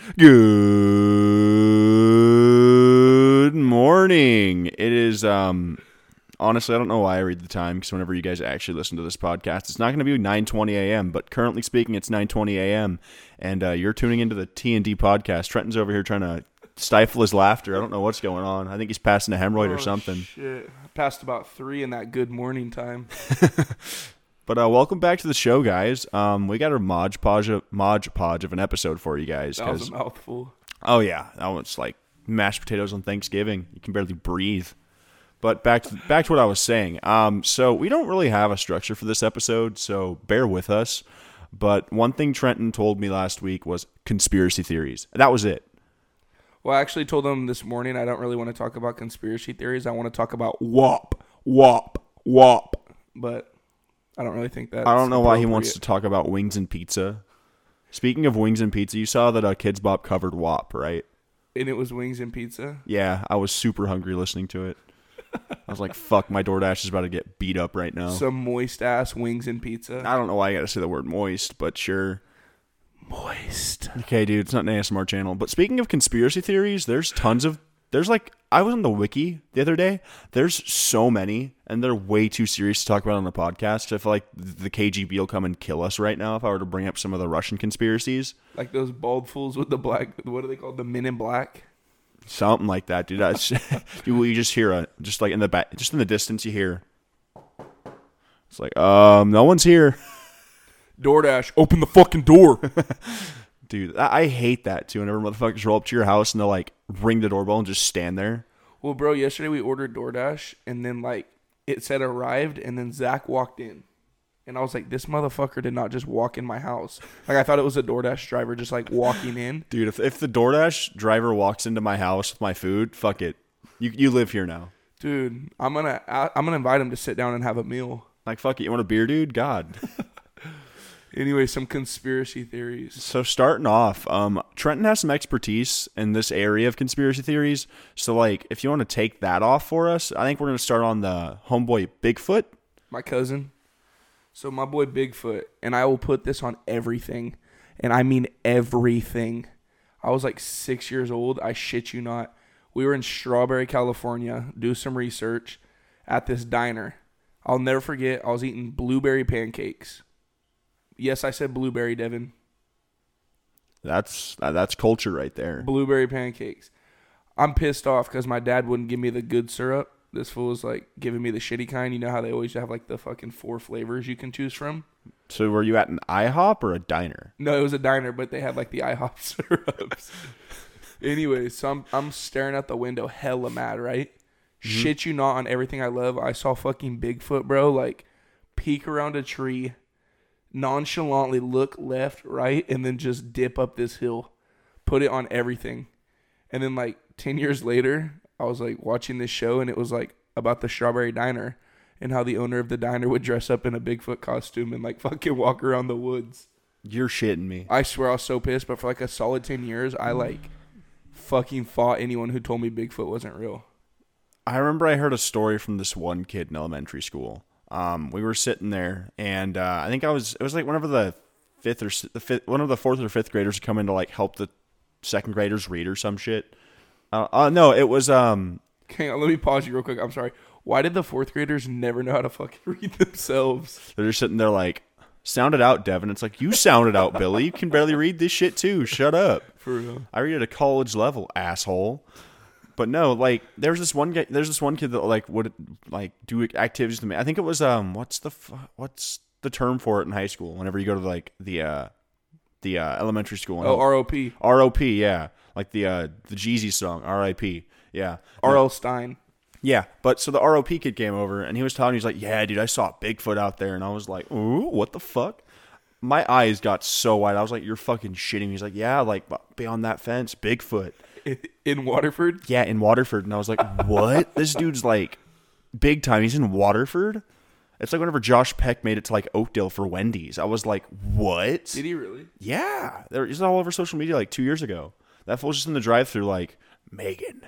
Good morning. It is, honestly, I don't know why I read the time, because whenever you guys actually listen to this podcast, it's not going to be 9:20 a.m., but currently speaking, it's 9:20 a.m., and you're tuning into the T&D podcast. Trenton's over here trying to stifle his laughter. I don't know what's going on. I think he's passing a hemorrhoid or something. Shit. I passed about 3 in that good morning time. But welcome back to the show, guys. We got a Modge Podge of an episode for you guys. That was a mouthful. Oh, yeah. That was like mashed potatoes on Thanksgiving. You can barely breathe. But back to what I was saying. So we don't really have a structure for this episode, so bear with us. But one thing Trenton told me last week was conspiracy theories. That was it. Well, I actually told him this morning I don't really want to talk about conspiracy theories. I want to talk about WAP. But I don't really think that. I don't know why he wants to talk about wings and pizza. Speaking of wings and pizza, you saw that Kids Bop covered WAP, right? And it was wings and pizza? Yeah, I was super hungry listening to it. I was like, fuck, my DoorDash is about to get beat up right now. Some moist-ass wings and pizza. I don't know why I got to say the word moist, but sure. Moist. Okay, dude, it's not an ASMR channel. But speaking of conspiracy theories, I was on the wiki the other day. There's so many, and they're way too serious to talk about on the podcast. I feel like the KGB will come and kill us right now if I were to bring up some of the Russian conspiracies. Like those bald fools with the black, what are they called? The Men in Black? Something like that, dude. You just hear just like in the back, just in the distance, you hear. It's like, no one's here. DoorDash, open the fucking door. Dude, I hate that too. Whenever motherfuckers roll up to your house and they'll like ring the doorbell and just stand there. Well, bro, yesterday we ordered DoorDash and then like it said arrived and then Zach walked in. And I was like, this motherfucker did not just walk in my house. Like I thought it was a DoorDash driver just like walking in. Dude, if the DoorDash driver walks into my house with my food, fuck it. You live here now. Dude, I'm gonna invite him to sit down and have a meal. Like, fuck it. You want a beer, dude? God. Anyway, some conspiracy theories. So starting off, Trenton has some expertise in this area of conspiracy theories. So like, if you want to take that off for us, I think we're going to start on the homeboy Bigfoot. My cousin. So my boy Bigfoot, and I will put this on everything, and I mean everything. I was like 6 years old. I shit you not. We were in Strawberry, California, do some research at this diner. I'll never forget, I was eating blueberry pancakes. Yes, I said blueberry, Devin. That's culture right there. Blueberry pancakes. I'm pissed off because my dad wouldn't give me the good syrup. This fool was like giving me the shitty kind. You know how they always have like the fucking 4 flavors you can choose from? So were you at an IHOP or a diner? No, it was a diner, but they had like the IHOP syrups. Anyway, so I'm staring out the window hella mad, right? Mm-hmm. Shit you not on everything I love. I saw fucking Bigfoot, bro, like peek around a tree, nonchalantly look left, right, and then just dip up this hill. Put it on everything. And then like 10 years later, I was like watching this show and it was like about the Strawberry Diner and how the owner of the diner would dress up in a Bigfoot costume and like fucking walk around the woods. You're shitting me. I swear I was so pissed, but for like a solid 10 years, I like fucking fought anyone who told me Bigfoot wasn't real. I remember I heard a story from this one kid in elementary school. We were sitting there, and I think it was like one of the fourth or fifth graders come in to like help the second graders read or some shit. No, it was Hang on, let me pause you real quick. I'm sorry. Why did the fourth graders never know how to fucking read themselves? They're just sitting there like, sound it out, Devin. It's like, you sound it out, Billy. You can barely read this shit too. Shut up. For real. I read at a college level, asshole. But no, like there's this one kid that like would like do activities with me. I think it was what's the term for it in high school? Whenever you go to like the elementary school. Oh, ROP. ROP, yeah, like the Jeezy song, R.I.P. Yeah, R.L. Stein. Yeah, but so the ROP kid came over and he was talking. He's like, "Yeah, dude, I saw Bigfoot out there," and I was like, "Ooh, what the fuck?" My eyes got so wide. I was like, "You're fucking shitting me." He's like, "Yeah, like beyond that fence, Bigfoot." In Waterford? Yeah, in Waterford. And I was like, what? This dude's like big time. He's in Waterford? It's like whenever Josh Peck made it to like Oakdale for Wendy's. I was like, what? Did he really? Yeah. He's all over social media like 2 years ago. That fool's just in the drive-thru like, Megan.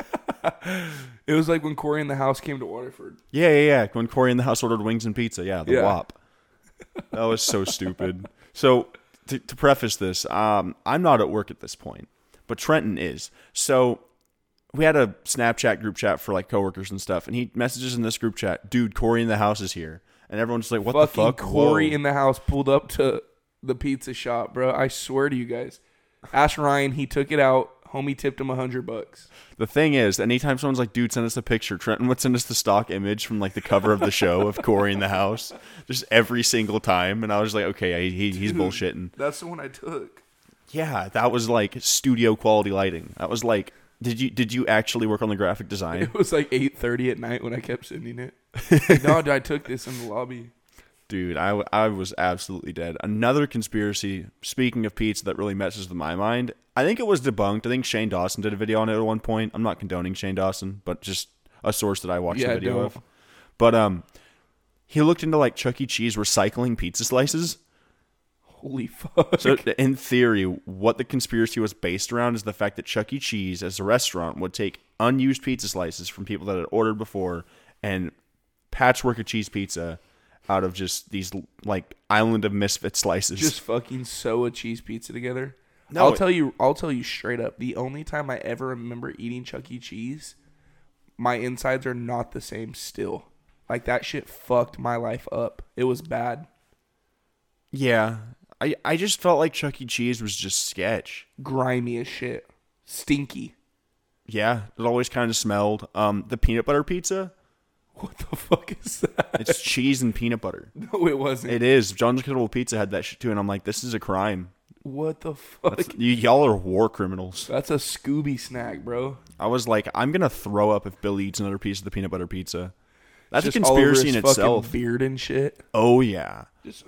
It was like when Corey in the House came to Waterford. Yeah. When Corey in the House ordered wings and pizza. Yeah, the WAP. That was so stupid. So to preface this, I'm not at work at this point, but Trenton is. So we had a Snapchat group chat for like coworkers and stuff, and he messages in this group chat, "Dude, Corey in the house is here," and everyone's like, "What the fuck?" Corey Whoa. in the house pulled up to the pizza shop, bro. I swear to you guys. Ask Ryan, he took it out. Homie tipped him $100. The thing is, anytime someone's like, "Dude, send us a picture," Trenton would send us the stock image from like the cover of the show of Corey in the house, just every single time. And I was like, okay, he's bullshitting. That's the one I took. Yeah, that was like studio quality lighting. That was like, did you actually work on the graphic design? It was like 8:30 at night when I kept sending it. Like, no, dude, I took this in the lobby. Dude, I was absolutely dead. Another conspiracy, speaking of pizza, that really messes with my mind. I think it was debunked. I think Shane Dawson did a video on it at one point. I'm not condoning Shane Dawson, but just a source that I watched the video of. But he looked into like Chuck E. Cheese recycling pizza slices. Holy fuck. So in theory, what the conspiracy was based around is the fact that Chuck E. Cheese, as a restaurant, would take unused pizza slices from people that had ordered before and patchwork a cheese pizza out of just these like island of misfit slices. Just fucking sew a cheese pizza together. No, I'll tell you straight up. The only time I ever remember eating Chuck E. Cheese, my insides are not the same still. Like that shit fucked my life up. It was bad. Yeah. I just felt like Chuck E. Cheese was just sketch. Grimy as shit. Stinky. Yeah, it always kind of smelled. The peanut butter pizza, What the fuck is that? it's cheese and peanut butter. No, it wasn't. It is. John's Incredible Pizza had that shit too, and I'm like, this is a crime. What the fuck? Y'all are war criminals. That's a Scooby snack, bro. I was like, I'm gonna throw up if Bill eats another piece of the peanut butter pizza. That's a Just all over conspiracy his in fucking itself. beard and shit. Oh yeah, Just,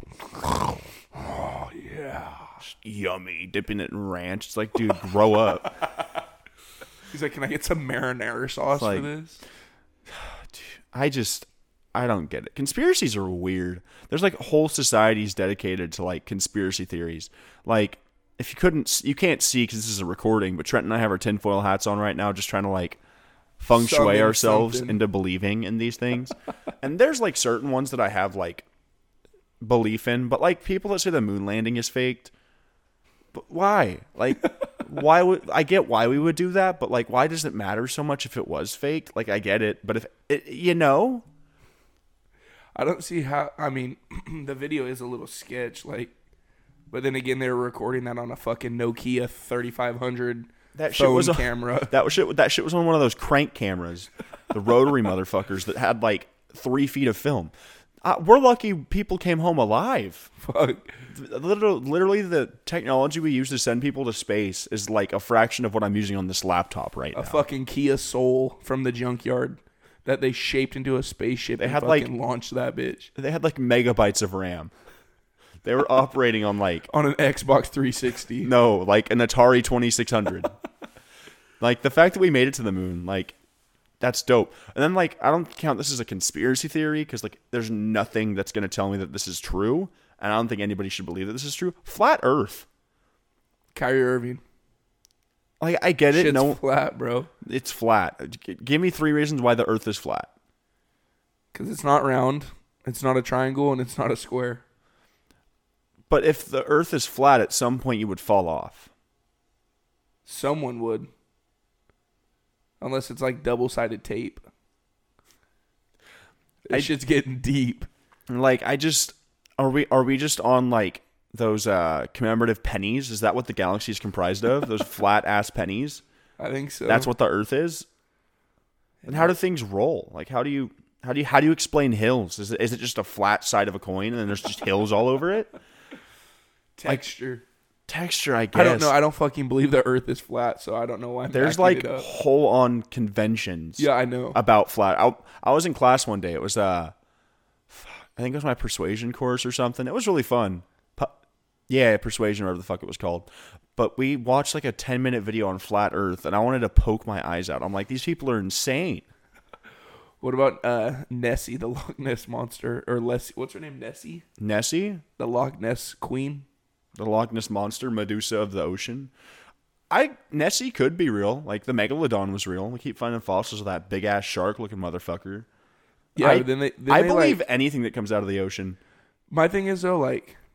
oh yeah. yummy. Dipping it in ranch. It's like, dude, grow up. He's like, can I get some marinara sauce Like- for this? I don't get it. Conspiracies are weird. There's like whole societies dedicated to like conspiracy theories. Like if you can't see because this is a recording, but Trent and I have our tinfoil hats on right now, just trying to like feng shui Summon ourselves something. into believing in these things. And there's like certain ones that I have like belief in, but like people that say the moon landing is faked. But why? Like why would I get why we would do that, but like why does it matter so much if it was faked? Like I get it, but if it, I don't see how. I mean, the video is a little sketch, like, but then again, they were recording that on a fucking Nokia 3500 that shit phone was camera. that shit was on one of those crank cameras, the rotary motherfuckers that had like 3 feet of film. We're lucky people came home alive. Fuck. Literally, the technology we use to send people to space is like a fraction of what I'm using on this laptop right now. A fucking Kia Soul from the junkyard that they shaped into a spaceship and had, fucking launched that bitch. They had like megabytes of RAM. They were operating on like On an Xbox 360. no, like an Atari 2600. Like the fact that we made it to the moon, like that's dope. And then like I don't count this as a conspiracy theory because like there's nothing that's gonna tell me that this is true, and I don't think anybody should believe that this is true. Flat Earth. Kyrie Irving. Like I get it. Shit's No, flat, bro. it's flat. Give me 3 reasons why the Earth is flat. Because it's not round, it's not a triangle, and it's not a square. But if the Earth is flat, at some point you would fall off. Someone would. Unless it's like double-sided tape. This shit's getting deep. Like I just are we just on like those commemorative pennies? Is that what the galaxy is comprised of? Those flat ass pennies? I think so. That's what the Earth is. And how do things roll? Like how do you explain hills? Is it just a flat side of a coin and then there's just hills all over it? texture. Texture, I guess. I don't know. I don't fucking believe the Earth is flat, so I don't know why. There's like whole on conventions. Yeah, I know. About flat. I was in class one day. It was I think it was my persuasion course or something. It was really fun. Yeah, persuasion, whatever the fuck it was called. But we watched like a 10-minute video on flat Earth, and I wanted to poke my eyes out. I'm like, these people are insane. What about Nessie, the Loch Ness monster, or Leslie? What's her name? Nessie, Nessie, the Loch Ness queen. the Loch Ness monster, Medusa of the ocean. Nessie could be real. Like the megalodon was real. We keep finding fossils of that big ass shark looking motherfucker. Yeah, I but then believe like, anything that comes out of the ocean. my thing is though, like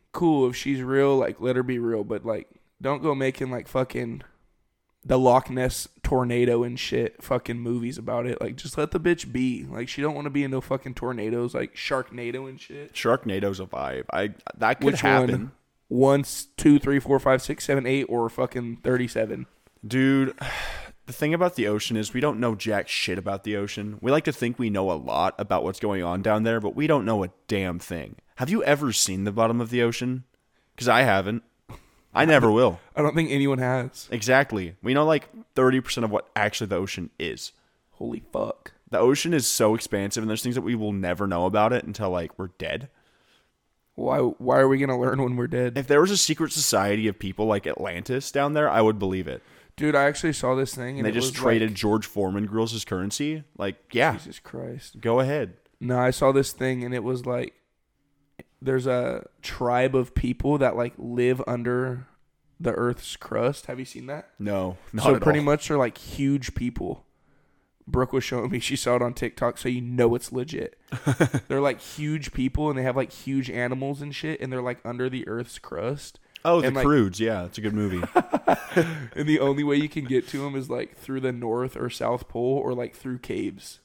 cool if she's real, like let her be real, but like don't go making like fucking the Loch Ness tornado and shit fucking movies about it. Like just let the bitch be. Like she don't want to be in no fucking tornadoes like Sharknado and shit. Sharknado's a vibe. That could Which happen. One, 2, 3, 4, 5, 6, 7, 8, or fucking 37. Dude, the thing about the ocean is we don't know jack shit about the ocean. We like to think we know a lot about what's going on down there, but we don't know a damn thing. Have you ever seen the bottom of the ocean? Because I haven't. I never will. I don't think anyone has. Exactly. We know like 30% of what actually the ocean is. Holy fuck. The ocean is so expansive, and there's things that we will never know about it until like we're dead. Why are we gonna learn when we're dead? If there was a secret society of people like Atlantis down there, I would believe it. Dude, I actually saw this thing and they just traded George Foreman grills as currency. Like, yeah. Jesus Christ. Go ahead. No, I saw this thing and it was like there's a tribe of people that like live under the Earth's crust. Have you seen that? No, not so at pretty all. much they're like huge people. Brooke was showing me, she saw it on TikTok, so you know it's legit. They're like huge people and they have like huge animals and shit, and they're like under the Earth's crust. Oh, The and, like, Croods. Yeah, it's a good movie. And the only way you can get to them is like through the North or South Pole or like through caves.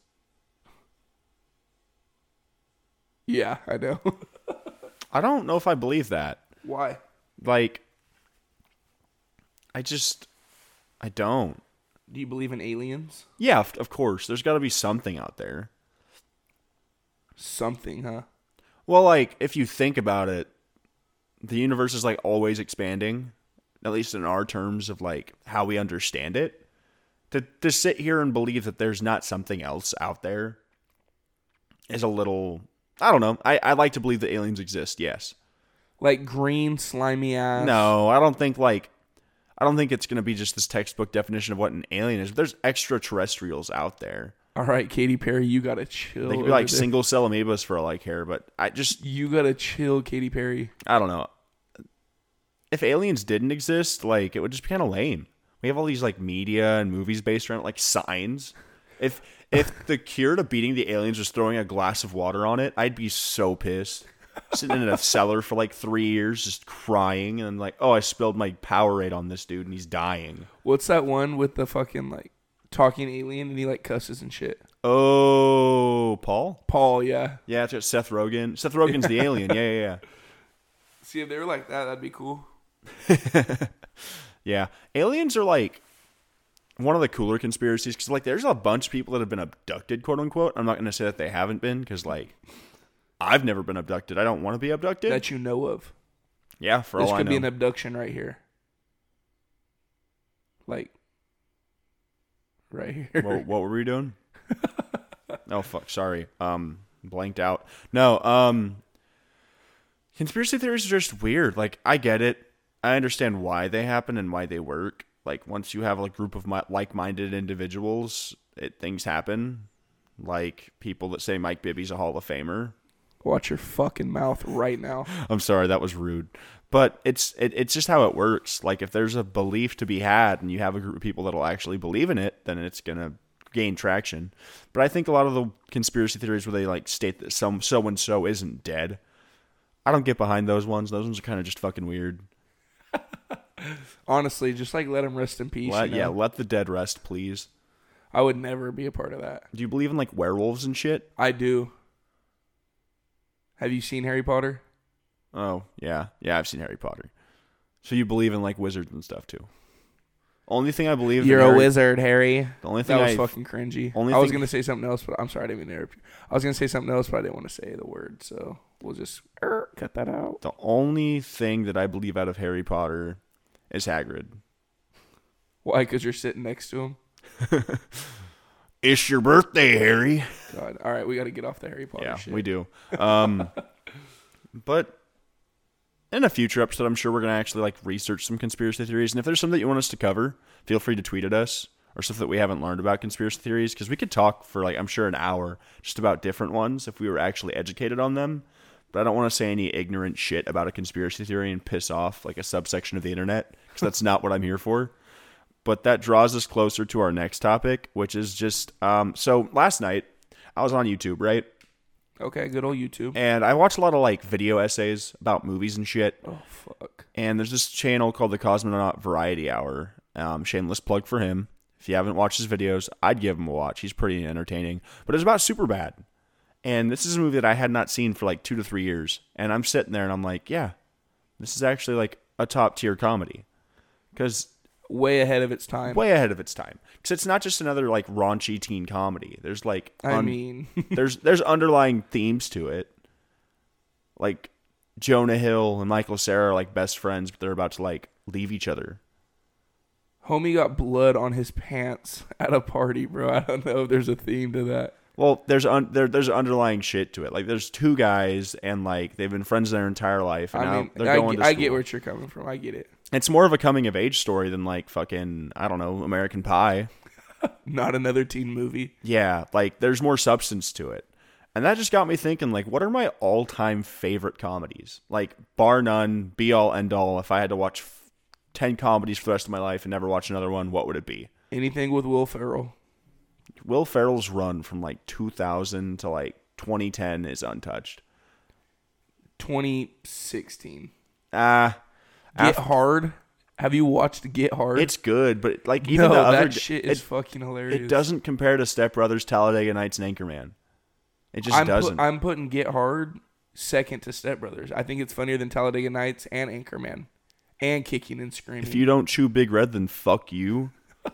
Yeah, I know. I don't know if I believe that. Why? Like, I don't. Do you believe in aliens? Yeah, of course. There's got to be something out there. Something, huh? Well, like, if you think about it, the universe is, like, always expanding, at least in our terms of, like, how we understand it. To sit here and believe that there's not something else out there is a little... I don't know. I like to believe that aliens exist, yes. Like green, slimy ass? No, I don't think it's going to be just this textbook definition of what an alien is. There's extraterrestrials out there. All right, Katy Perry, you gotta chill. They could be like single cell amoebas for all I care, but you gotta chill, Katy Perry. I don't know. If aliens didn't exist, like, it would just be kind of lame. We have all these like media and movies based around like Signs. If the cure to beating the aliens was throwing a glass of water on it, I'd be so pissed. Sitting in a cellar for like 3 years, just crying, and like, oh, I spilled my Powerade on this dude, and he's dying. What's that one with the fucking like talking alien and he like cusses and shit? Oh, Paul, yeah. Yeah, it's got Seth Rogen. Seth Rogen's the alien. Yeah. See, if they were like that, that'd be cool. Yeah, aliens are like one of the cooler conspiracies because like there's a bunch of people that have been abducted, quote unquote. I'm not going to say that they haven't been because like I've never been abducted. I don't want to be abducted. That you know of. Yeah, for all I know. This could be an abduction right here. Like, right here. What were we doing? Oh, fuck. Sorry. Blanked out. No, conspiracy theories are just weird. Like, I get it. I understand why they happen and why they work. Like, once you have a group of like-minded individuals, things happen. Like, people that say Mike Bibby's a Hall of Famer. Watch your fucking mouth right now. I'm sorry, that was rude. But it's just how it works. Like, if there's a belief to be had and you have a group of people that'll actually believe in it, then it's going to gain traction. But I think a lot of the conspiracy theories where they, like, state that so-and-so isn't dead, I don't get behind those ones. Those ones are kind of just fucking weird. Honestly, just, like, let them rest in peace. Yeah, let the dead rest, please. I would never be a part of that. Do you believe in, like, werewolves and shit? I do. Have you seen Harry Potter? Oh, yeah. Yeah, I've seen Harry Potter. So you believe in, like, wizards and stuff, too? Only thing I believe You're a wizard, Harry. The only thing that was fucking cringy. I was going to say something else, but I'm sorry, I didn't mean to interrupt you. I was going to say something else, but I didn't want to say the word, so we'll just cut that out. The only thing that I believe out of Harry Potter is Hagrid. Why? Because you're sitting next to him? It's your birthday, Harry. God. All right, we got to get off the Harry Potter shit. Yeah, we do. But in a future episode, I'm sure we're going to actually like research some conspiracy theories. And if there's something that you want us to cover, feel free to tweet at us or stuff that we haven't learned about conspiracy theories. Because we could talk for like, I'm sure, an hour just about different ones if we were actually educated on them. But I don't want to say any ignorant shit about a conspiracy theory and piss off like a subsection of the internet. Because that's not what I'm here for. But that draws us closer to our next topic, which is just, so last night I was on YouTube, right? Okay, good old YouTube. And I watch a lot of like video essays about movies and shit. Oh fuck. And there's this channel called the Cosmonaut Variety Hour. Shameless plug for him. If you haven't watched his videos, I'd give him a watch. He's pretty entertaining. But it's about Superbad. And this is a movie that I had not seen for like 2 to 3 years. And I'm sitting there and I'm like, yeah, this is actually like a top tier comedy. Because way ahead of its time. Way ahead of its time. Because it's not just another like raunchy teen comedy. There's like there's underlying themes to it. Like Jonah Hill and Michael Cera are like best friends, but they're about to like leave each other. Homie got blood on his pants at a party, bro. I don't know if there's a theme to that. Well, there's underlying shit to it. Like there's two guys and like they've been friends their entire life, and now they're going to school. I get where you're coming from. I get it. It's more of a coming of age story than like fucking, I don't know, American Pie. Not another teen movie. Yeah, like there's more substance to it. And that just got me thinking, like, what are my all-time favorite comedies? Like, bar none, be-all, end-all, if I had to watch 10 comedies for the rest of my life and never watch another one, what would it be? Anything with Will Ferrell. Will Ferrell's run from, like, 2000 to, like, 2010 is untouched. 2016. Get Hard. Have you watched Get Hard? It's good, but, like, even the other... that shit is fucking hilarious. It doesn't compare to Step Brothers, Talladega Nights, and Anchorman. It just doesn't. I'm putting Get Hard second to Step Brothers. I think it's funnier than Talladega Nights and Anchorman. And Kicking and Screaming. If you don't chew Big Red, then fuck you.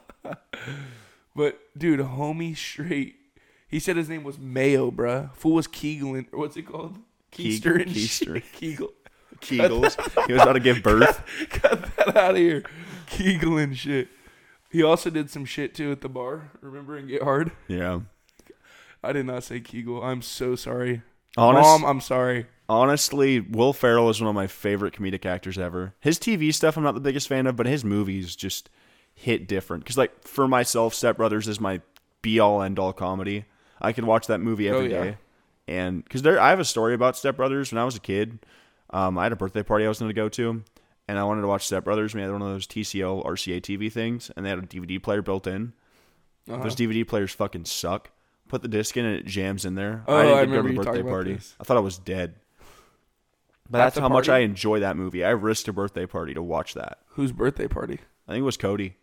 But, dude, homie straight. He said his name was Mayo, bruh. Fool was Keegan. What's it called? Keister and Keister. Kegel. Kegels. He was about to give birth. Cut that out of here. Kegel and shit. He also did some shit, too, at the bar. Remember in Get Hard? Yeah. I did not say Kegel. I'm so sorry. Mom, I'm sorry. Honestly, Will Ferrell is one of my favorite comedic actors ever. His TV stuff I'm not the biggest fan of, but his movies just hit different. Because, like, for myself, Step Brothers is my be-all, end-all comedy. I could watch that movie every day. And because I have a story about Step Brothers. When I was a kid, I had a birthday party I was going to go to, and I wanted to watch Step Brothers. We had one of those TCL RCA TV things, and they had a DVD player built in. Those DVD players fucking suck. Put the disc in and it jams in there. Oh, I remember you talking about this. I thought I was dead. But that's how much I enjoy that movie. I risked a birthday party to watch that. Whose birthday party? I think it was Cody.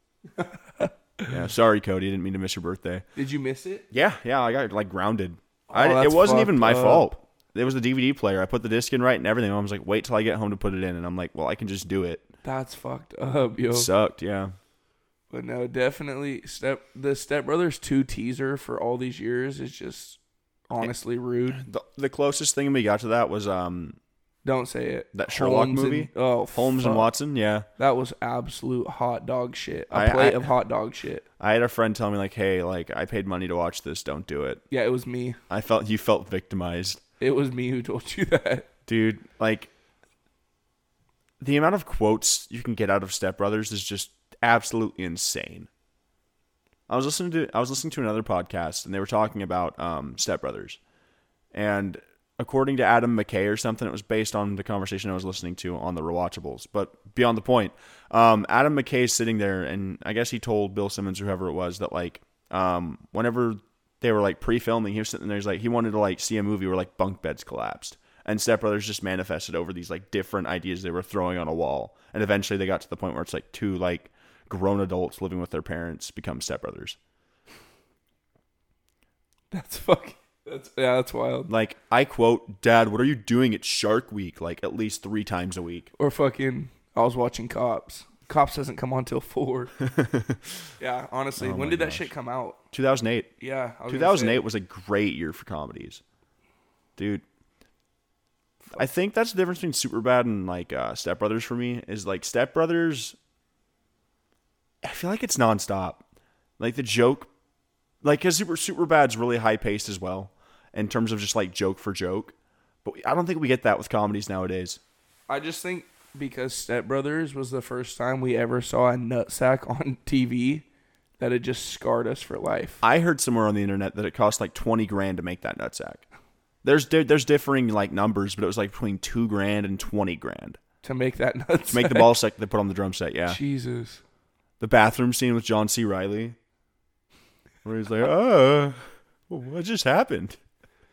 Yeah, sorry, Cody. I didn't mean to miss your birthday. Did you miss it? Yeah, I got like grounded. It wasn't even my fault. It was the DVD player. I put the disc in right and everything. I was like, wait till I get home to put it in. And I'm like, well, I can just do it. That's fucked up, yo. It sucked, yeah. But no, definitely the Step Brothers 2 teaser for all these years is just honestly rude. The closest thing we got to that was don't say it. That Sherlock movie. Holmes and Watson, yeah. That was absolute hot dog shit. A plate of hot dog shit. I had a friend tell me like, "Hey, like I paid money to watch this. Don't do it." Yeah, it was me. You felt victimized. It was me who told you that. Dude, like the amount of quotes you can get out of Step Brothers is just absolutely insane. I was listening to another podcast and they were talking about Step Brothers. And according to Adam McKay or something, it was based on the conversation I was listening to on the Rewatchables. But beyond the point, Adam McKay's sitting there and I guess he told Bill Simmons or whoever it was that like whenever they were like pre-filming, he was sitting there, he's like he wanted to like see a movie where like bunk beds collapsed. And Step Brothers just manifested over these like different ideas they were throwing on a wall. And eventually they got to the point where it's like two like grown adults living with their parents become Step Brothers. That's wild. Like, I quote, "Dad, what are you doing? It's Shark Week," like at least 3 times a week. Or fucking, I was watching Cops. Cops doesn't come on till 4. Yeah, honestly. When did that shit come out? 2008. Yeah. 2008 was a great year for comedies. Dude. I think that's the difference between Superbad and like Step Brothers for me is like Step Brothers, I feel like it's nonstop. Like the joke, like because Superbad's really high paced as well in terms of just like joke for joke. But I don't think we get that with comedies nowadays. I just think because Step Brothers was the first time we ever saw a nutsack on TV that it just scarred us for life. I heard somewhere on the internet that it cost like $20,000 to make that nutsack. There's differing like numbers, but it was like between $2,000 and $20,000 to make that nutsack. To make the ball sack they put on the drum set. Yeah. Jesus. The bathroom scene with John C. Reilly, where he's like, what just happened?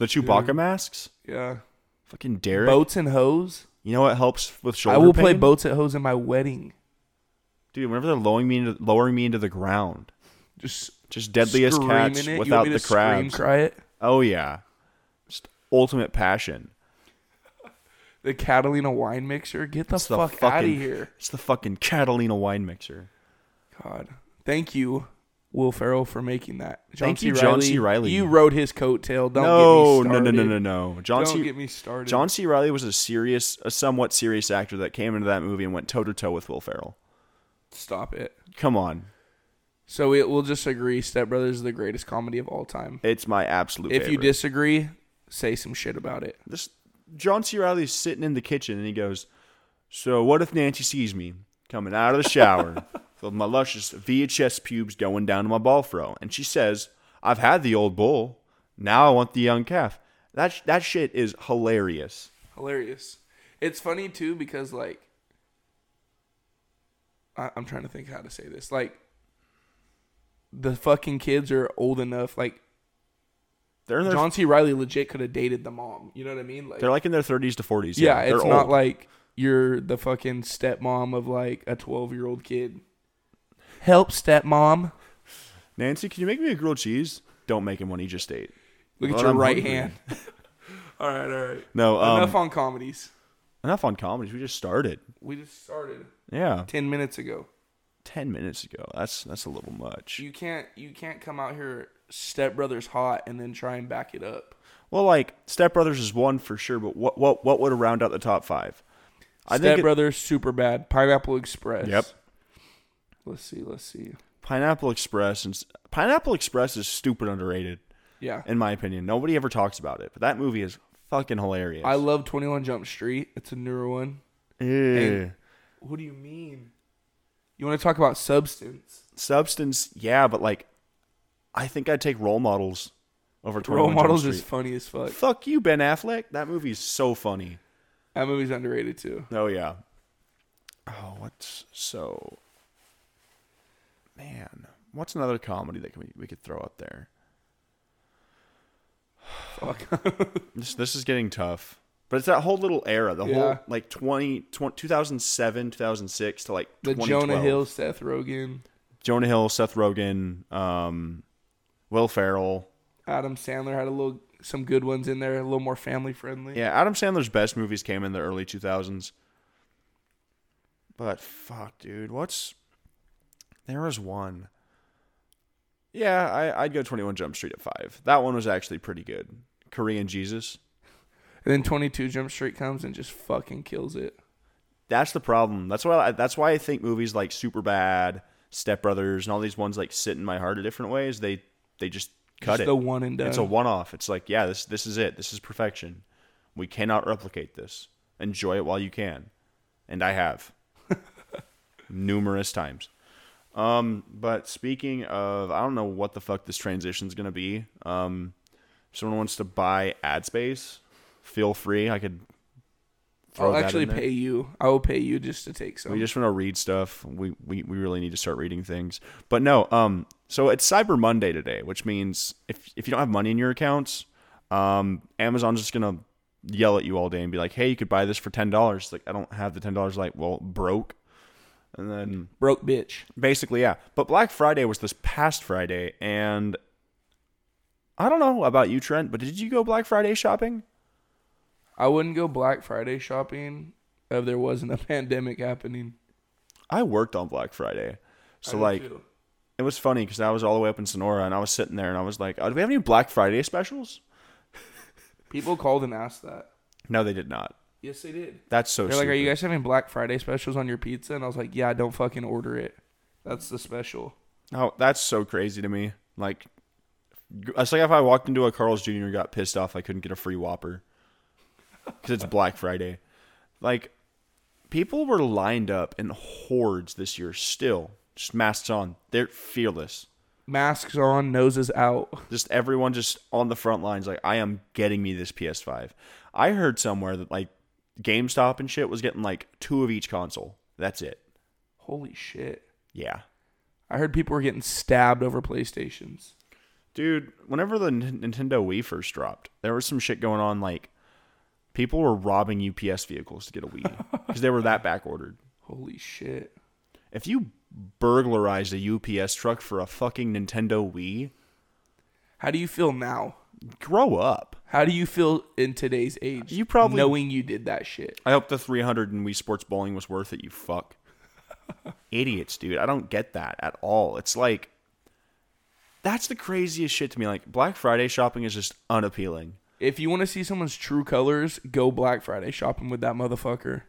The Chewbacca masks? Yeah. Fucking Derek. Boats and hoes. You know what helps with shoulder I will pain? play boats and hoes in my wedding. Dude, whenever they're lowering me into the ground. Just deadliest Screaming cats it. without You want me the to scream, crabs. cry it? Oh, yeah. Just ultimate passion. The Catalina wine mixer. Get the It's the fuck out of fucking- here. It's the fucking Catalina wine mixer. God. Thank you, Will Ferrell, for making that. Thank you, John C. Reilly. You rode his coattail. Don't No, get me started. no. Don't get me started. John C. Reilly was a somewhat serious actor that came into that movie and went toe-to-toe with Will Ferrell. Stop it. Come on. So we'll just agree Step Brothers is the greatest comedy of all time. It's my absolute If favorite. you disagree, say some shit about it. This John C. Reilly's sitting in the kitchen and he goes, "So what if Nancy sees me coming out of the shower with my luscious VHS pubes going down to my ball fro, and she says, 'I've had the old bull, now I want the young calf.'" That shit is hilarious. Hilarious. It's funny too because like I'm trying to think how to say this. Like the fucking kids are old enough. Like They're in their, John C. Reilly legit could have dated the mom. You know what I mean? Like they're like in their 30s to 40s. yeah, they're it's not old. like you're the fucking stepmom of like a 12-year-old kid. Help, stepmom. Nancy, can you make me a grilled cheese? Don't make him one he just ate. Look at Well, your I'm right hungry. hand. All right. No, Enough on comedies. enough on comedies. We just started. We just started Yeah, 10 minutes ago. 10 minutes ago. That's a little much. You can't come out here Step Brothers hot and then try and back it up. Well, like Step Brothers is one for sure, but what would round out the top five? Step Brothers, super bad. Pineapple Express. Yep. Let's see. Pineapple Express is stupid underrated, Yeah. in my opinion. Nobody ever talks about it, but that movie is fucking hilarious. I love 21 Jump Street. It's a newer one. Yeah. What do you mean? You want to talk about Substance? Substance, yeah, but like, I think I'd take Role Models over 21 Role Models Jump is Street. funny as fuck. Fuck you, Ben Affleck. That movie's so funny. That movie's underrated too. Oh yeah. Oh, what's another comedy that we could throw out there? Fuck. This is getting tough. But it's that whole little era, the Yeah. whole like 2007, 2006 to like The 2012. Jonah Hill, Seth Rogen, Jonah Hill, Seth Rogen, Will Ferrell. Adam Sandler had some good ones in there, a little more family friendly. Yeah, Adam Sandler's best movies came in the early 2000s. But fuck, dude, there was one. Yeah, I'd go 21 Jump Street at 5. That one was actually pretty good. Korean Jesus. And then 22 Jump Street comes and just fucking kills it. That's the problem. That's why I think movies like Superbad, Step Brothers, and all these ones like sit in my heart in different ways. They just cut Just it. the one and done. It's a one-off. It's like, yeah, this is it. This is perfection. We cannot replicate this. Enjoy it while you can. And I have. Numerous times. But speaking of, I don't know what the fuck this transition's going to be. If someone wants to buy ad space, feel free. I could throw I'll that actually in there. pay you. I will pay you just to take some. We just want to read stuff. We really need to start reading things. But no, so it's Cyber Monday today, which means if you don't have money in your accounts, Amazon's just gonna yell at you all day and be like, "Hey, you could buy this for $10." Like, I don't have the $10. Like, well, broke. And then Broke bitch. basically, yeah. But Black Friday was this past Friday, and I don't know about you, Trent, but did you go Black Friday shopping? I wouldn't go Black Friday shopping if there wasn't a pandemic happening. I worked on Black Friday, so I did like. too. It was funny because I was all the way up in Sonora, and I was sitting there, and I was like, do we have any Black Friday specials? People called and asked that. No, they did not. Yes, they did. That's so They're stupid. like, "Are you guys having Black Friday specials on your pizza?" And I was like, "Yeah, don't fucking order it. That's the special." Oh, that's so crazy to me. Like, it's like if I walked into a Carl's Jr. and got pissed off I couldn't get a free Whopper because it's Black Friday. Like, people were lined up in hordes this year still. Just masks on. They're fearless. Masks on, noses out. Just everyone just on the front lines like, I am getting me this PS5. I heard somewhere that like GameStop and shit was getting like 2 of each console. That's it. Holy shit. Yeah. I heard people were getting stabbed over PlayStations. Dude, whenever the Nintendo Wii first dropped, there was some shit going on. Like, people were robbing UPS vehicles to get a Wii because they were that back ordered. Holy shit. If you burglarized a UPS truck for a fucking Nintendo Wii, How do you feel now? grow up. How do you feel in today's age? You probably- knowing you did that shit. I hope the 300 in Wii Sports Bowling was worth it, you fuck. Idiots, dude. I don't get that at all. It's like, that's the craziest shit to me. Like, Black Friday shopping is just unappealing. If you want to see someone's true colors, go Black Friday shopping with that motherfucker.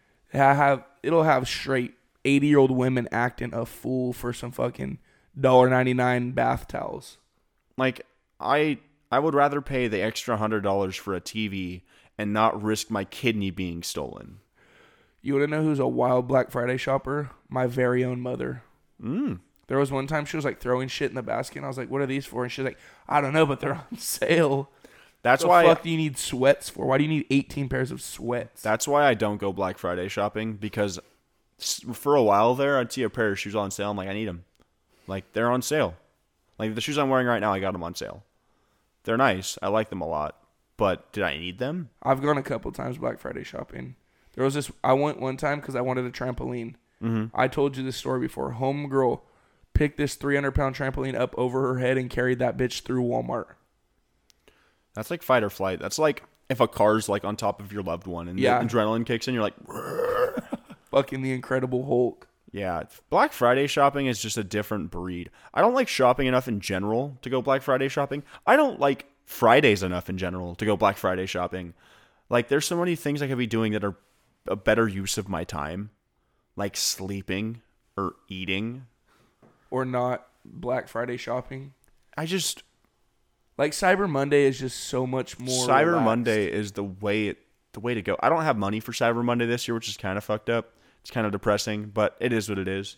It'll have straight 80-year-old women acting a fool for some fucking $1.99 bath towels. Like, I would rather pay the extra $100 for a TV and not risk my kidney being stolen. You want to know who's a wild Black Friday shopper? My very own mother. There was one time she was like throwing shit in the basket, and I was like, "What are these for?" And she's like, "I don't know, but they're on sale." That's What why. the fuck do you need sweats for? Why do you need 18 pairs of sweats? That's why I don't go Black Friday shopping, because for a while there, I'd see a pair of shoes on sale. I'm like, I need them. Like, they're on sale. Like, the shoes I'm wearing right now, I got them on sale. They're nice. I like them a lot. But did I need them? I've gone a couple times Black Friday shopping. There was this. I went one time because I wanted a trampoline. I told you this story before. Homegirl picked this 300-pound trampoline up over her head and carried that bitch through Walmart. That's like fight or flight. That's like if a car's like on top of your loved one and Yeah. the adrenaline kicks in, you're like, Fucking the Incredible Hulk. yeah. Black Friday shopping is just a different breed. I don't like shopping enough in general to go Black Friday shopping. I don't like Fridays enough in general to go Black Friday shopping. Like, there's so many things I could be doing that are a better use of my time, like sleeping or eating. Or not Black Friday shopping. I just Like Cyber Monday is just so much more Cyber relaxed. Monday is the way to go. I don't have money for Cyber Monday this year, which is kind of fucked up. It's kind of depressing, but it is what it is.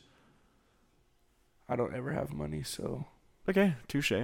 I don't ever have money, so Okay, touche.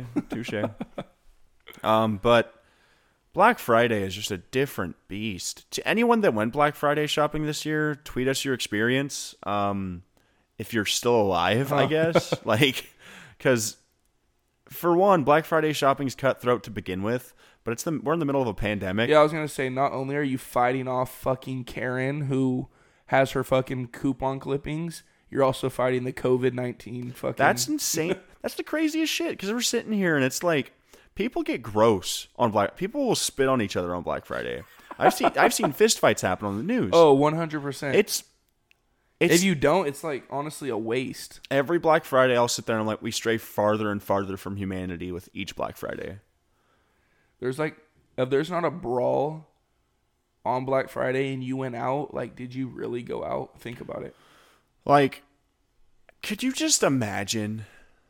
But Black Friday is just a different beast. To anyone that went Black Friday shopping this year, tweet us your experience. If you're still alive, I guess. Like, because for one, Black Friday shopping's cutthroat to begin with, but we're in the middle of a pandemic. yeah, I was gonna say, not only are you fighting off fucking Karen who has her fucking coupon clippings, you're also fighting the COVID-19 fucking. That's insane. That's the craziest shit. Because we're sitting here and it's like, people get gross on people will spit on each other on Black Friday. I've seen fist fights happen on the news. 100%. It's If you don't, it's like honestly a waste. every Black Friday I'll sit there and I'm like, we stray farther and farther from humanity with each Black Friday. There's like, if there's not a brawl on Black Friday and you went out, like, did you really go out? Think about it. Like, could you just imagine?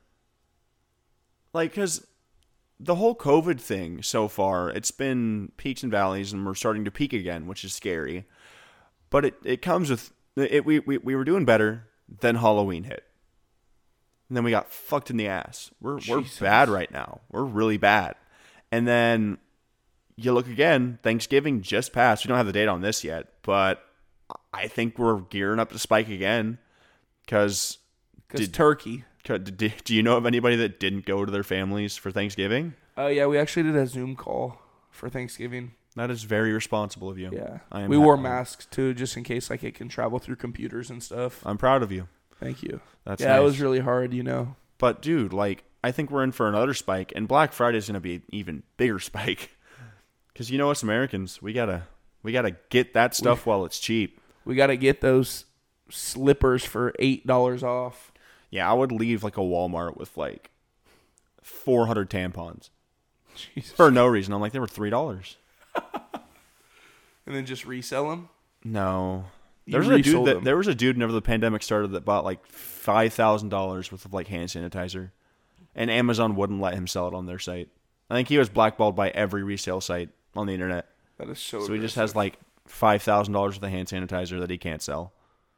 Like, because the whole COVID thing so far, it's been peaks and valleys, and we're starting to peak again, which is scary. But it comes with we were doing better, then Halloween hit, and then we got fucked in the ass. We're Jesus. bad right now. We're really bad. And then you look again. Thanksgiving just passed. We don't have the date on this yet, but I think we're gearing up to spike again. Because turkey. do you know of anybody that didn't go to their families for Thanksgiving? Oh yeah, we actually did a Zoom call for Thanksgiving. That is very responsible of you. Yeah, we wore masks too, just in case like it can travel through computers and stuff. I'm proud of you. Thank you. That's yeah, nice. it was really hard, you know. But dude, like, I think we're in for another spike, and Black Friday is going to be an even bigger spike. Because you know us Americans, we gotta get that stuff while it's cheap. We got to get those slippers for $8 off. Yeah, I would leave like a Walmart with like 400 tampons Jesus. for no reason. I'm like, they were $3. And then just resell them? No. You There resold them. was a dude whenever the pandemic started that bought like $5,000 worth of like hand sanitizer, and Amazon wouldn't let him sell it on their site. I think he was blackballed by every resale site on the internet. That is so So he just aggressive. has like $5,000 worth of hand sanitizer that he can't sell.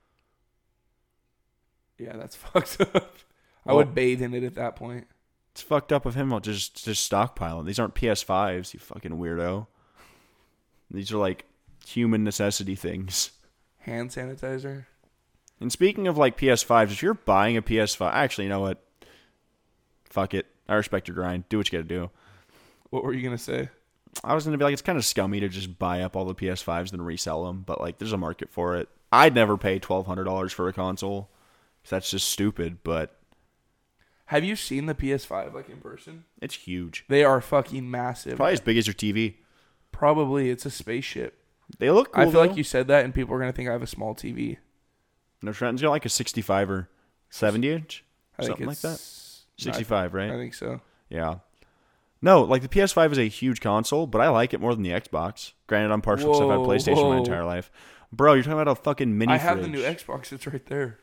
Yeah, that's fucked up. I Well- would bathe in it at that point. It's fucked up of him just stockpiling. These aren't PS5s, you fucking weirdo. These are like human necessity things. Hand sanitizer? And speaking of like PS5s, if you're buying a PS5, actually, you know what? Fuck it. I respect your grind. Do what you got to do. What were you gonna say? I was going to be like, it's kind of scummy to just buy up all the PS5s and resell them, but like, there's a market for it. I'd never pay $1,200 for a console. That's just stupid, but Have you seen the PS5 like in person? it's huge. They are fucking massive. Probably as big as your TV. Probably. It's a spaceship. They look cool, I feel like you said that and people are going to think I have a small TV. No, Trenton's got like a 65 or 70 inch, I think something like that. it's 65, right? I think so. Yeah. No, like the PS5 is a huge console, but I like it more than the Xbox. Granted, I'm partial because I've had PlayStation my entire life. Bro, you're talking about a fucking mini I have fridge. the new Xbox. It's right there.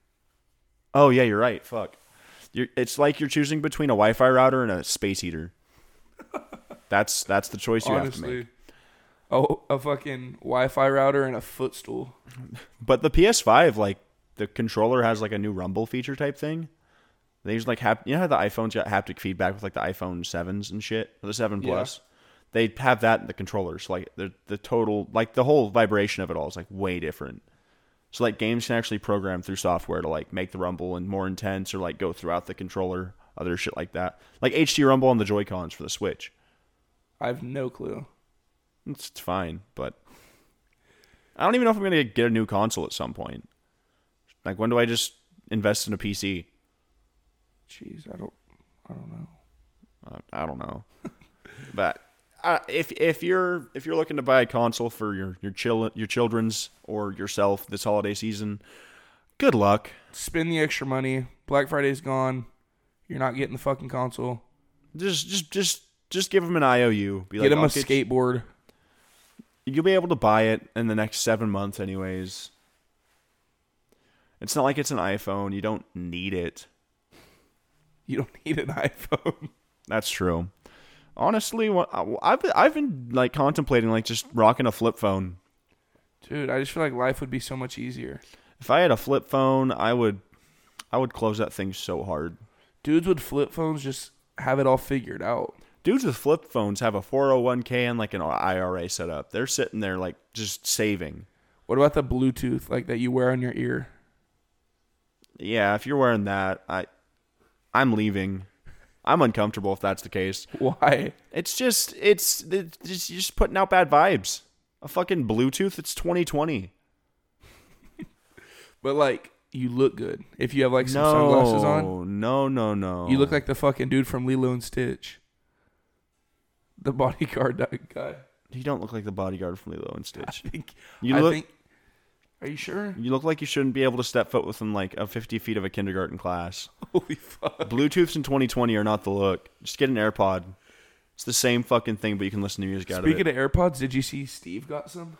Oh, yeah, you're right. Fuck. It's like you're choosing between a Wi-Fi router and a space heater. That's the choice you have to make. Oh, a fucking Wi-Fi router and a footstool. But the PS5, like, the controller has like a new rumble feature type thing. They use like you know how the iPhones got haptic feedback with like the iPhone 7s and shit, or the 7 Plus. They have that in the controller, so like the total, like the whole vibration of it all is like way different. So like games can actually program through software to like make the rumble and more intense, or like go throughout the controller, other shit like that. Like HD rumble on the Joy-Cons for the Switch. I have no clue. It's fine, but I don't even know if I'm gonna get a new console at some point. Like, when do I just invest in a PC? Jeez, I don't know. I don't know. But if you're looking to buy a console for your children's or yourself this holiday season, good luck. Spend the extra money. Black Friday's gone. You're not getting the fucking console. Just give them an IOU. Get them a skateboard. You'll be able to buy it in the next 7 months anyways. It's not like it's an iPhone. You don't need it. You don't need an iPhone. That's true. Honestly, I've been like contemplating like just rocking a flip phone. Dude, I just feel like life would be so much easier. If I had a flip phone, I would close that thing so hard. Dudes with flip phones just have it all figured out. Dudes with flip phones have a 401k and like an IRA set up. They're sitting there like just saving. What about the Bluetooth like that you wear on your ear? Yeah, if you're wearing that, I'm leaving. I'm uncomfortable if that's the case. Why? It's you're just putting out bad vibes. A fucking Bluetooth, it's 2020. But like, you look good if you have like some sunglasses on. No. You look like the fucking dude from Lilo and Stitch. The bodyguard guy. You don't look like the bodyguard from Lilo and Stitch. Are you sure? You look like you shouldn't be able to step foot within like a 50 feet of a kindergarten class. Holy fuck. Bluetooths in 2020 are not the look. Just get an AirPod. It's the same fucking thing, but you can listen to music out of it. Speaking of AirPods, did you see Steve got some?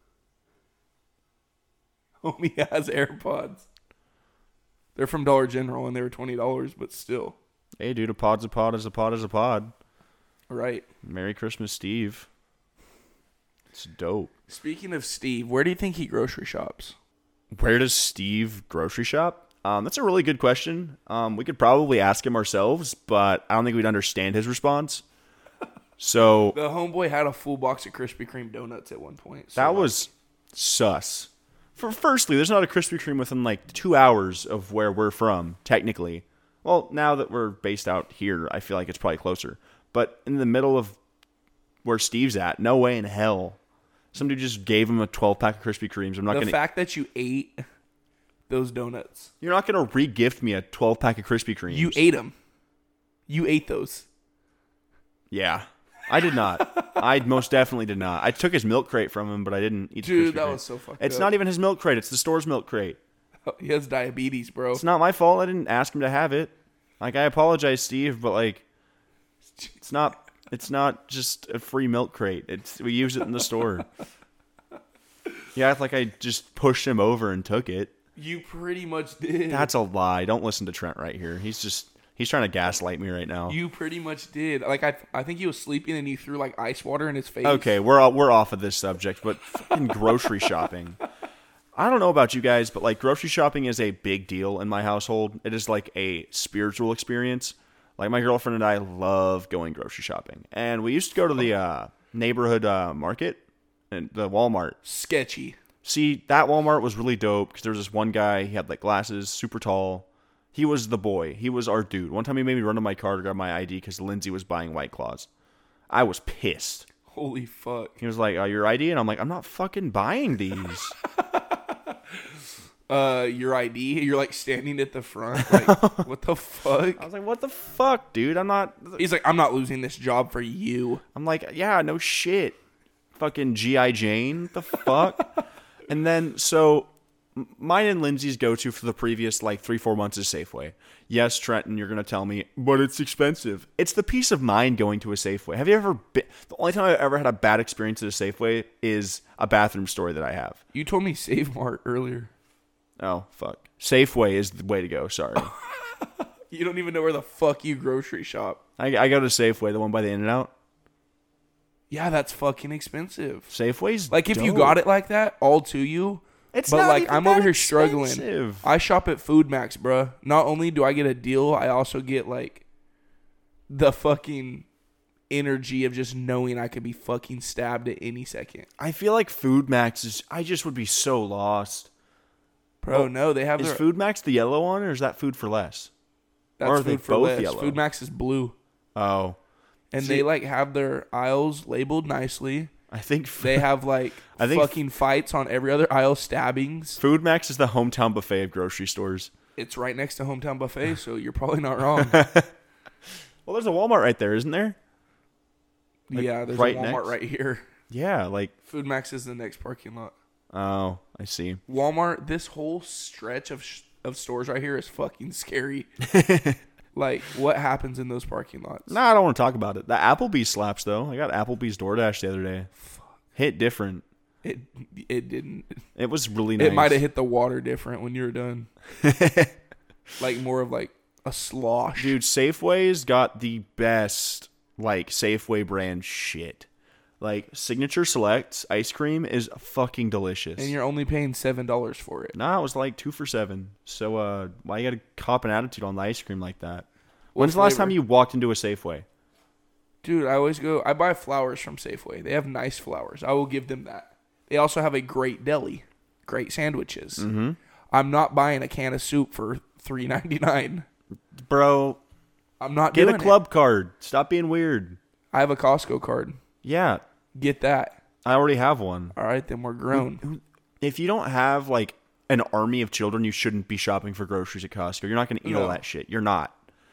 Homie has AirPods. They're from Dollar General and they were $20, but still. Hey, dude, a pod's a pod is a pod is a pod. Right. Merry Christmas, Steve. It's dope. Speaking of Steve, where do you think he grocery shops? Where does Steve grocery shop? That's a really good question. We could probably ask him ourselves, but I don't think we'd understand his response. So The homeboy had a full box of Krispy Kreme donuts at one point. So that was sus. Firstly, there's not a Krispy Kreme within like 2 hours of where we're from, technically. Well, now that we're based out here, I feel like it's probably closer. But in the middle of where Steve's at, no way in hell. Somebody just gave him a 12-pack of Krispy Kremes. The fact that you ate those donuts. You're not going to re-gift me a 12-pack of Krispy Kremes. You ate them. You ate those. Yeah. I did not. I most definitely did not. I took his milk crate from him, but I didn't eat the Krispy Kreme. Dude, that was so fucked up. It's not even his milk crate. It's the store's milk crate. He has diabetes, bro. It's not my fault. I didn't ask him to have it. Like, I apologize, Steve, but like, it's not just a free milk crate. We use it in the store. You act like I just pushed him over and took it. You pretty much did. That's a lie. Don't listen to Trent right here. He's trying to gaslight me right now. You pretty much did. Like I think he was sleeping and you threw like ice water in his face. Okay, we're off of this subject, but fucking grocery shopping. I don't know about you guys, but like grocery shopping is a big deal in my household. It is like a spiritual experience. Like my girlfriend and I love going grocery shopping, and we used to go to the neighborhood market and the Walmart. Sketchy. See, that Walmart was really dope because there was this one guy. He had like glasses, super tall. He was the boy. He was our dude. One time he made me run to my car to grab my ID because Lindsay was buying White Claws. I was pissed. Holy fuck. He was like, your ID? And I'm like, I'm not fucking buying these. Your ID? You're like standing at the front. Like, what the fuck? I was like, what the fuck, dude? I'm not. He's like, I'm not losing this job for you. I'm like, yeah, no shit. Fucking G.I. Jane. The fuck? And then, so mine and Lindsay's go-to for the previous like 3-4 months is Safeway. Yes, Trenton, you're going to tell me, but it's expensive. It's the peace of mind going to a Safeway. Have you ever been, the only time I've ever had a bad experience at a Safeway is a bathroom story that I have. You told me Save Mart earlier. Oh, fuck. Safeway is the way to go. Sorry. You don't even know where the fuck you grocery shop. I go to Safeway, the one by the In-N-Out. Yeah, that's fucking expensive. Safeway's like if you dope. got it like that, all to you. It's but not like even I'm that over here expensive. struggling. I shop at Food Max, bruh. Not only do I get a deal, I also get like the fucking energy of just knowing I could be fucking stabbed at any second. I feel like Food Max is. I just would be so lost. Bro, Well, no, they have Is their Food Max the yellow one, or is that Food for Less? that's or are Food they for both Less. yellow? Food Max is blue. Oh, And See- they like have their aisles labeled nicely. I think They have like I think- fucking fights on every other aisle, stabbings. Food Max is the hometown buffet of grocery stores. It's right next to Hometown Buffet, so you're probably not wrong. Well, there's a Walmart right there, isn't there? Like, yeah, there's right a Walmart next? right here. Yeah, like. Food Max is the next parking lot. Oh, I see. Walmart, this whole stretch of stores right here is fucking scary. Like, what happens in those parking lots? No, I don't want to talk about it. The Applebee's slaps though. I got Applebee's DoorDash the other day. Hit different. It didn't. It was really nice. It might have hit the water different when you were done. Like more of like a slosh. Dude, Safeway's got the best like Safeway brand shit. Like Signature Selects ice cream is fucking delicious. And you're only paying $7 for it. Nah, it was like 2 for $7. So why you gotta cop an attitude on the ice cream like that? When's the last flavor? time you walked into a Safeway? Dude, I buy flowers from Safeway. They have nice flowers. I will give them that. They also have a great deli. Great sandwiches. Mm-hmm. I'm not buying a can of soup for $3.99. Bro, I'm not get doing a club card. Stop being weird. I have a Costco card. Yeah, Get that. I already have one. All right, then we're grown. If you don't have like an army of children, you shouldn't be shopping for groceries at Costco. You're not going to eat all No. that shit. You're not.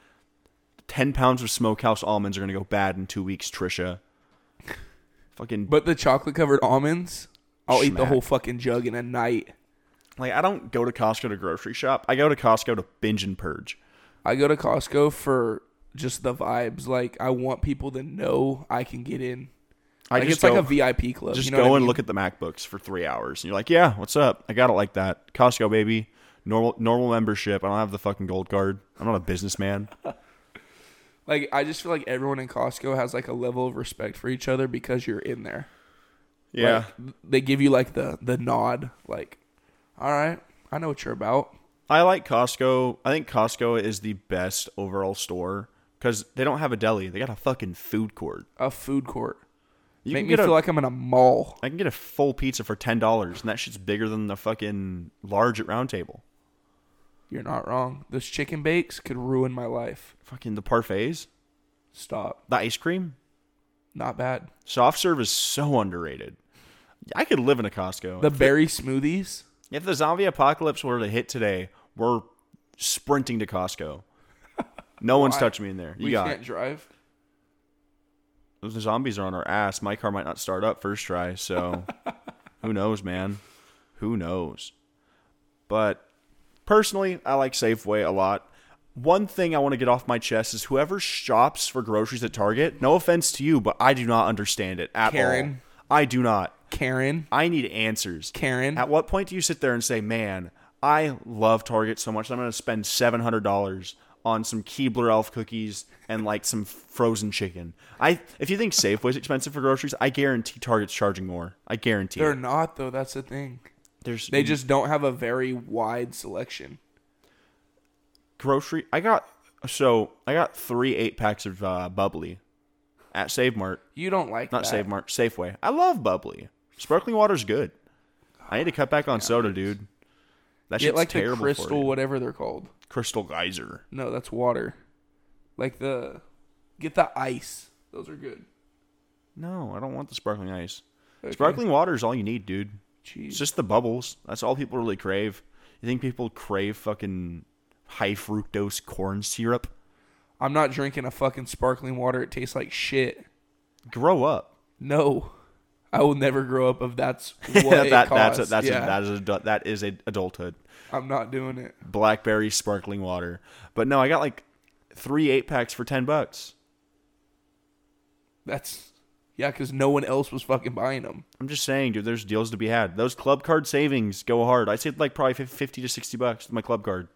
10 pounds of Smokehouse almonds are going to go bad in 2 weeks, Trisha. Fucking, But the chocolate covered almonds, I'll eat the Schmack. whole fucking jug in a night. like, I don't go to Costco to grocery shop. I go to Costco to binge and purge. I go to Costco for just the vibes. Like, I want people to know I can get in. Like, it's like a VIP club. Just you know go what I and mean? look at the MacBooks for 3 hours. And you're like, yeah, what's up? I got it like that. Costco, baby. Normal membership. I don't have the fucking gold card. I'm not a businessman. Like, I just feel like everyone in Costco has like a level of respect for each other because you're in there. Yeah. Like, they give you like the nod. Like, all right, I know what you're about. I like Costco. I think Costco is the best overall store because they don't have a deli. They got a fucking food court. A food court. You Make can me get feel like I'm in a mall. I can get a full pizza for $10, and that shit's bigger than the fucking large at Round Table. You're not wrong. Those chicken bakes could ruin my life. Fucking the parfaits, Stop. the ice cream, Not bad. soft serve is so underrated. I could live in a Costco. The berry smoothies. If the zombie apocalypse were to hit today, we're sprinting to Costco. No one's Why? touching me in there. You We got can't drive. the zombies are on our ass. My car might not start up first try, so who knows, man? Who knows? But personally, I like Safeway a lot. One thing I want to get off my chest is whoever shops for groceries at Target, no offense to you, but I do not understand it at Karen. all. I do not. Karen. I need answers. Karen. At what point do you sit there and say, man, I love Target so much that I'm going to spend $700 on some Keebler Elf cookies and like some frozen chicken? If you think Safeway's expensive for groceries, I guarantee Target's charging more. I guarantee They're it. not, though. That's the thing. There's They just don't have a very wide selection. grocery. I got 3 8-packs of bubbly at Save Mart. You don't like Not that. Save Mart, Safeway. I love bubbly. Sparkling water's good. I need to cut back on soda, dude. That Get shit's like the terrible crystal, for you. whatever they're called. Crystal Geyser. No, that's water. Like get the ice. Those are good. No, I don't want the sparkling ice. Okay. Sparkling water is all you need, dude. Jeez. It's just the bubbles. That's all people really crave. You think people crave fucking high fructose corn syrup? I'm not drinking a fucking sparkling water. It tastes like shit. Grow up. No. I will never grow up if that's what it costs. That is adulthood. I'm not doing it. Blackberry sparkling water. But no, I got like 3 8-packs for $10. Yeah, because no one else was fucking buying them. I'm just saying, dude, there's deals to be had. Those club card savings go hard. I'd say like probably $50 to $60 with my club card.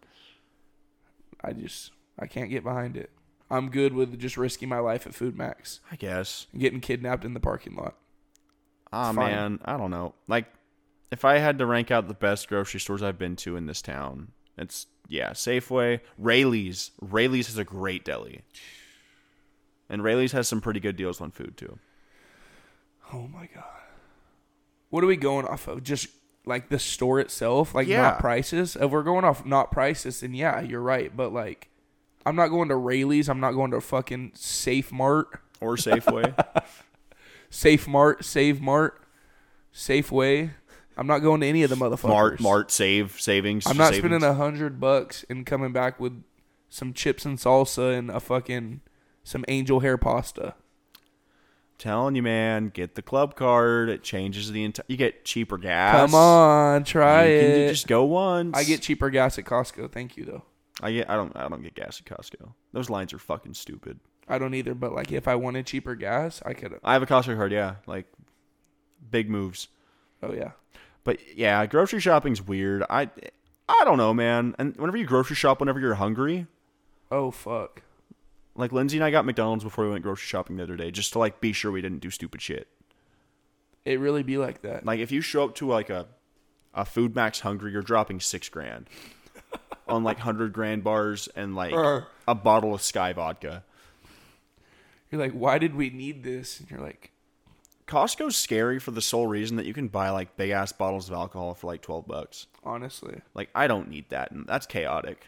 I can't get behind it. I'm good with just risking my life at Food Max. I guess. And getting kidnapped in the parking lot. Ah, man, I don't know. Like, if I had to rank out the best grocery stores I've been to in this town, it's, Safeway. Rayleigh's. Rayleigh's has a great deli. And Rayleigh's has some pretty good deals on food, too. Oh, my God. What are we going off of? Just, like, the store itself? Like, not prices? If we're going off not prices, then yeah, you're right. But, like, I'm not going to Rayleigh's. I'm not going to fucking Safe Mart. Or Safeway. Safe Mart, Save Mart, Safeway. I'm not going to any of the motherfuckers. Mart, savings. I'm not spending $100 and coming back with some chips and salsa and some angel hair pasta. Telling you, man, get the club card. It changes the entire. You get cheaper gas. Come on, try it. You just go once. I get cheaper gas at Costco. Thank you, though. I don't get gas at Costco. Those lines are fucking stupid. I don't either, but like if I wanted cheaper gas, I could. I have a Costco card, yeah. Like big moves. Oh yeah. But yeah, grocery shopping's weird. I don't know, man. And whenever you grocery shop, whenever you're hungry. Oh fuck. Like Lindsay and I got McDonald's before we went grocery shopping the other day, just to like be sure we didn't do stupid shit. It really be like that. Like if you show up to like a Food Max hungry, you're dropping $6,000 on like 100 grand bars and like a bottle of Sky vodka. You're like, why did we need this? And you're like, Costco's scary for the sole reason that you can buy like big ass bottles of alcohol for like $12. Honestly, like I don't need that, and that's chaotic.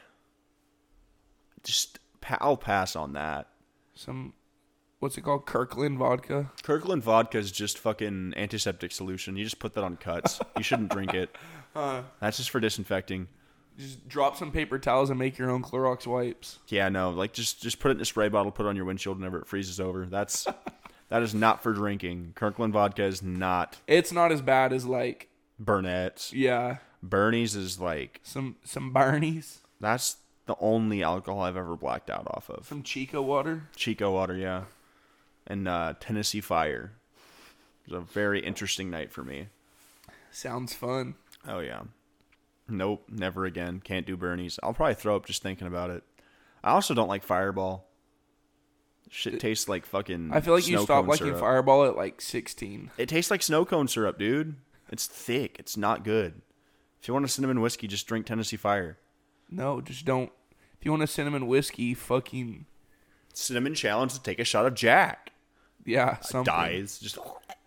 I'll pass on that. What's it called? Kirkland vodka. Kirkland vodka is just fucking antiseptic solution. You just put that on cuts. You shouldn't drink it. That's just for disinfecting. Just drop some paper towels and make your own Clorox wipes. Yeah, no, like just put it in a spray bottle, put it on your windshield whenever it freezes over. That is not for drinking. Kirkland vodka is not. It's not as bad as like Burnett's. Yeah. Bernie's is like some Barney's. That's the only alcohol I've ever blacked out off of. Some Chico water. Chico water, yeah. And Tennessee Fire. It was a very interesting night for me. Sounds fun. Oh yeah. Nope, never again. Can't do Bernie's. I'll probably throw up just thinking about it. I also don't like Fireball. Shit tastes like fucking. I feel like you stopped liking syrup. Fireball at like 16. It tastes like snow cone syrup, dude. It's thick. It's not good. If you want a cinnamon whiskey, just drink Tennessee Fire. No, just don't. If you want a cinnamon whiskey, fucking. Cinnamon challenge to take a shot of Jack. Yeah, something. Dies. Just.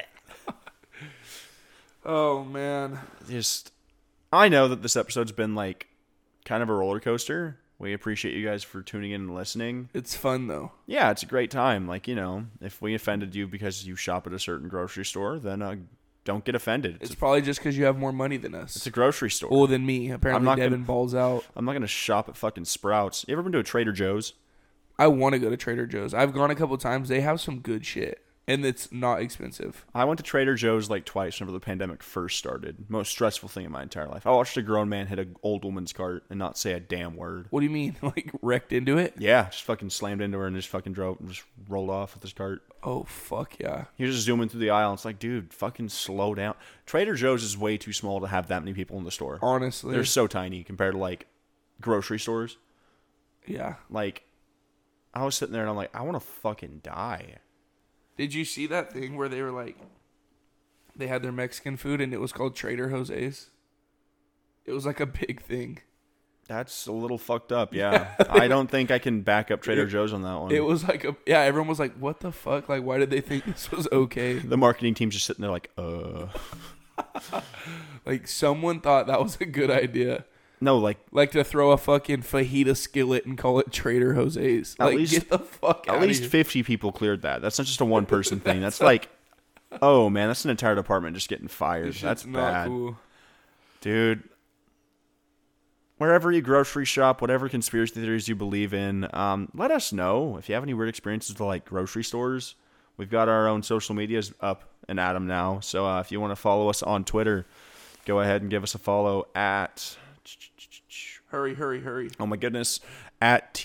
Oh, man. I know that this episode's been like kind of a roller coaster. We appreciate you guys for tuning in and listening. It's fun, though. Yeah, it's a great time. Like, you know, if we offended you because you shop at a certain grocery store, then don't get offended. It's probably just because you have more money than us. It's a grocery store. Well, than me. Apparently, Devin balls out. I'm not going to shop at fucking Sprouts. You ever been to a Trader Joe's? I want to go to Trader Joe's. I've gone a couple times. They have some good shit. And it's not expensive. I went to Trader Joe's like twice whenever the pandemic first started. Most stressful thing in my entire life. I watched a grown man hit an old woman's cart and not say a damn word. What do you mean? Like wrecked into it? Yeah, just fucking slammed into her and just fucking just rolled off with his cart. Oh, fuck yeah. He was just zooming through the aisle. And it's like, dude, fucking slow down. Trader Joe's is way too small to have that many people in the store. Honestly. They're so tiny compared to like grocery stores. Yeah. Like, I was sitting there and I'm like, I want to fucking die. Did you see that thing where they were like, they had their Mexican food and it was called Trader Jose's? It was like a big thing. That's a little fucked up, yeah. I don't think I can back up Trader Joe's on that one. It was like everyone was like, what the fuck? Like, why did they think this was okay? The marketing team's just sitting there like, Like, someone thought that was a good idea. No, like Like to throw a fucking fajita skillet and call it Trader Jose's. At Like, least- get the fuck out at of least here. 50 people cleared that. That's not just a one person thing. That's like, oh man, that's an entire department just getting fired. This That's shit's not bad, cool. dude. Wherever you grocery shop, whatever conspiracy theories you believe in, let us know if you have any weird experiences with like grocery stores. We've got our own social medias up and at them now. So if you want to follow us on Twitter, go ahead and give us a follow at. Hurry. Oh my goodness, at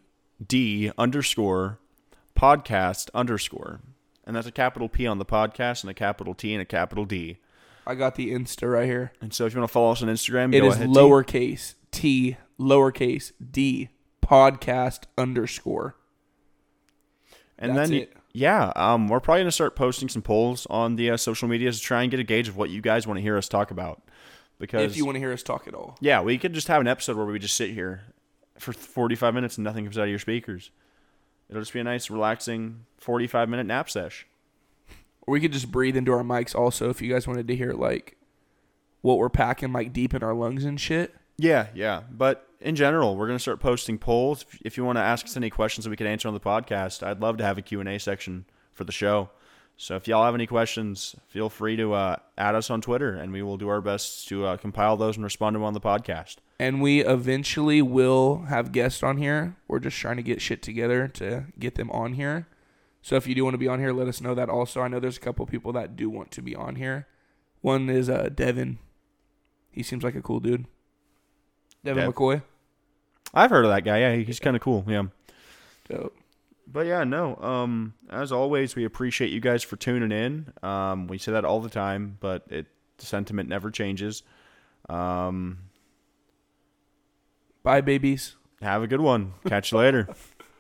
TD_podcast_, and that's a capital P on the podcast and a capital T and a capital D. I got the Insta right here. And so if you want to follow us on Instagram, It go is ahead. lowercase t, lowercase d, podcast_. And That's then it. yeah, we're probably gonna start posting some polls on the social medias to try and get a gauge of what you guys want to hear us talk about. Because If you want to hear us talk at all. yeah, we could just have an episode where we just sit here for 45 minutes and nothing comes out of your speakers. It'll just be a nice, relaxing 45-minute nap sesh. Or we could just breathe into our mics also if you guys wanted to hear like what we're packing like deep in our lungs and shit. Yeah. But in general, we're going to start posting polls. If you want to ask us any questions that we can answer on the podcast, I'd love to have a Q&A section for the show. So if y'all have any questions, feel free to add us on Twitter, and we will do our best to compile those and respond to them on the podcast. And we eventually will have guests on here. We're just trying to get shit together to get them on here. So if you do want to be on here, let us know that also. I know there's a couple people that do want to be on here. One is Devin. He seems like a cool dude. Devin McCoy. I've heard of that guy. Yeah, he's kind of cool. Yeah. Dope. But yeah, no. As always, we appreciate you guys for tuning in. We say that all the time, but the sentiment never changes. Bye, babies. Have a good one. Catch you later.